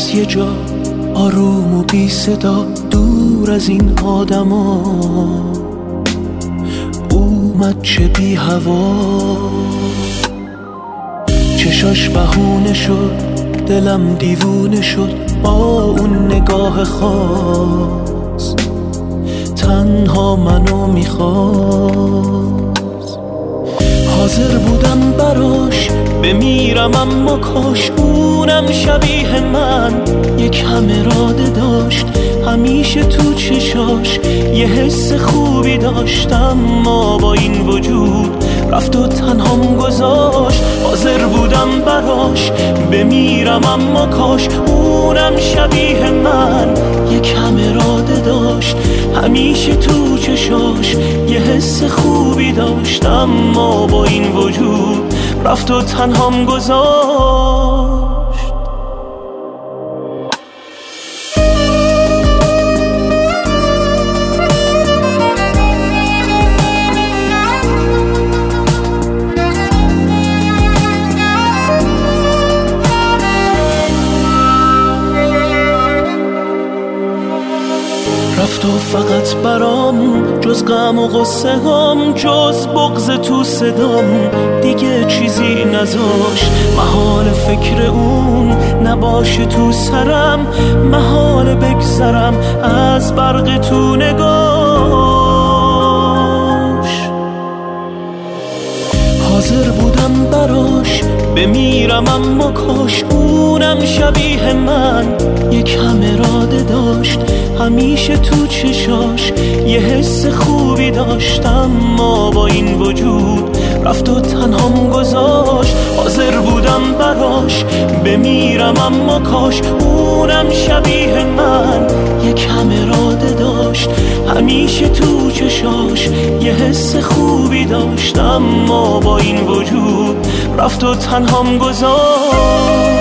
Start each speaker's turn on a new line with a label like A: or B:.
A: از یه جا آروم و بی صدا دور از این آدما اومد چه بی هوا. چشاش بهونه شد، دلم دیوونه شد با اون نگاه خاص. تنها منو میخواست، حاضر بودم براش بمیرم، اما کاش اونم شبیه من یک کم اراده داشت. همیشه تو چشاش یه حس خوبی داشتم، اما با این وجود رفت و تنهام گذاشت. حاضر بودم براش بمیرم، اما کاش اونم شبیه من یک کم اراده داشت. همیشه تو چشاش یه حس خوبی داشتم، اما با این وجود رفت و تنهام گذاشت. رفت و فقط برام جز غم و غصه هم، جز بغض تو صدام دیگه چیزی نذاشت. محال فکر اون نباشه تو سرم، محال بگذرم از برق تو نگاش. حاضر بودم براش بمیرم، اما کاش اونم شبیه من یک کم اراده داشت. همیشه تو چشاش یه حس خوبی داشتم، اما با این وجود رفت و تنهام گذاشت. حاضر بودم براش بمیرم، اما کاش اونم شبیه من یک کم اراده داشت. همیشه تو چشاش یه حس خوبی داشتم، اما با این وجود رفت و تنهام گذاشت.